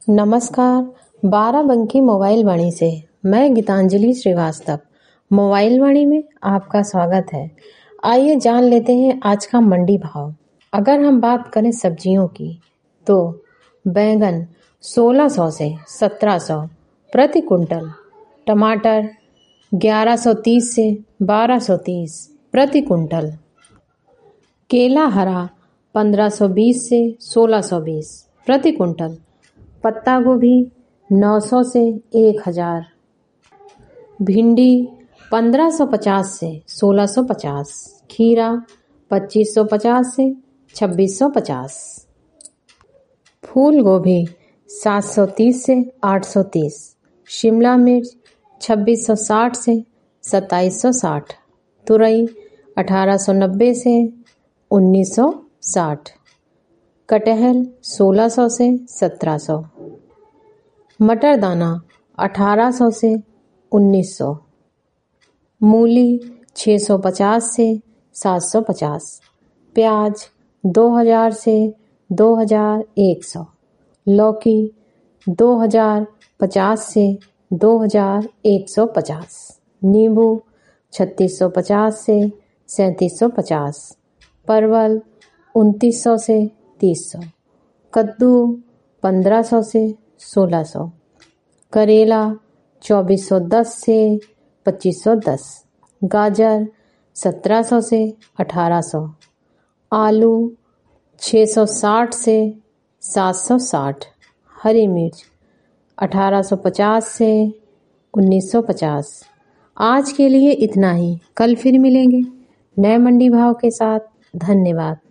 नमस्कार। बाराबंकी मोबाइल वाणी से मैं गीतांजलि श्रीवास्तव मोबाइल वाणी में आपका स्वागत है। आइए जान लेते हैं आज का मंडी भाव। अगर हम बात करें सब्जियों की तो बैंगन 1600 से 1700 प्रति कुंटल, टमाटर 1130 से 1230 प्रति कुंटल, केला हरा 1520 से 1620 प्रति कुंटल, पत्ता गोभी 900 से 1000, भिंडी 1550 से 1650, खीरा 2550 से 2650, फूल गोभी 730 से 830, शिमला मिर्च 2660 से 2760, तुरई 1890 से 1960, कटहल 1600 से 1700, मटर दाना 1800 से 1900, मूली 650 से 750, प्याज 2000 से 2100, लौकी 2050 से 2150, नींबू 3650 से 3750, परवल 2900 से 3000, कद्दू 1500 से 1600, करेला 2410 से 2510, गाजर 1700 से 1800, आलू 660 से 760, हरी मिर्च 1850 से 1950। आज के लिए इतना ही। कल फिर मिलेंगे नए मंडी भाव के साथ। धन्यवाद।